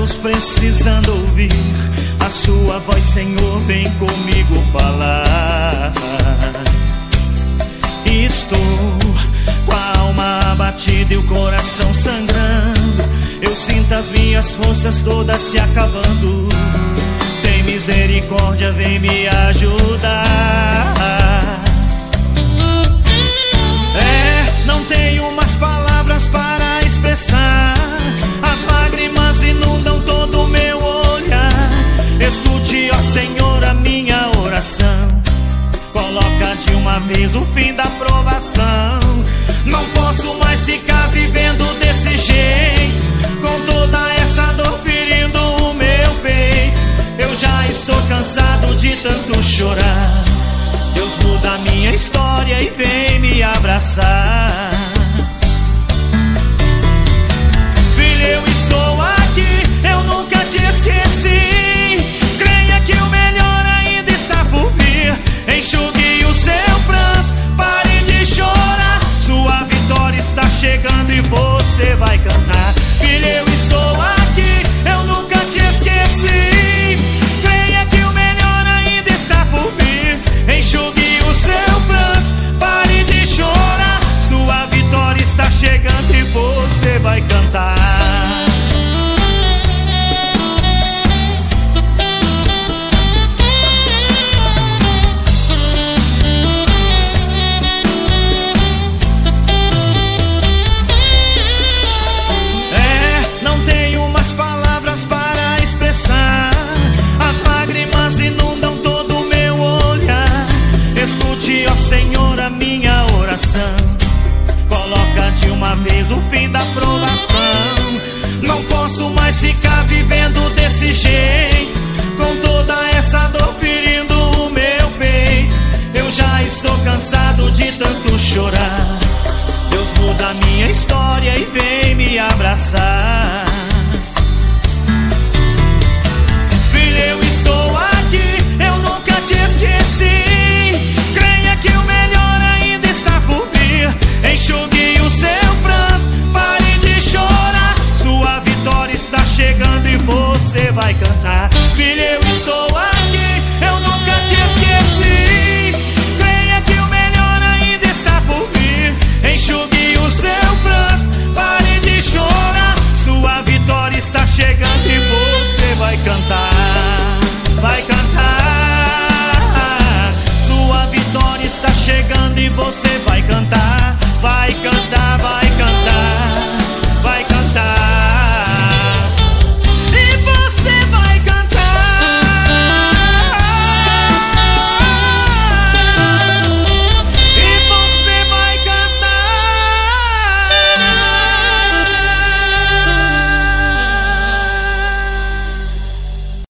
Estamos precisando ouvir a sua voz, Senhor, vem comigo falar. Estou com a alma abatida e o coração sangrando. Eu sinto as minhas forças todas se acabando. Tem misericórdia, vem me ajudar. Não tenho mais palavras para expressar. As lágrimas inundam todo o meu olhar. Escute, ó Senhor, a minha oração. Coloca de uma vez o fim da provação. Não posso mais ficar vivendo desse jeito, com toda essa dor ferindo o meu peito. Eu já estou cansado de tanto chorar. Deus muda a minha história e vem me abraçar. Filho, eu estou aqui, eu nunca te esqueci. Creia que o melhor ainda está por vir. Enxugue o seu pranto, pare de chorar. Sua vitória está chegando e você vai cantar. Filho, eu estou aqui, eu nunca te esqueci. Creia que o melhor ainda está por vir. Enxugue o seu pranto, pare de chorar. Sua vitória está chegando e você vai cantar. Não tenho mais palavras para expressar. As lágrimas inundam todo o meu olhar. Escute, ó Senhor, a minha oração. Coloca de uma vez o fim da provação. Não posso mais ficar vivendo desse jeito, com toda essa dor ferindo o meu peito. Eu já estou cansado de tanto chorar. Deus muda a minha história e vem me abraçar.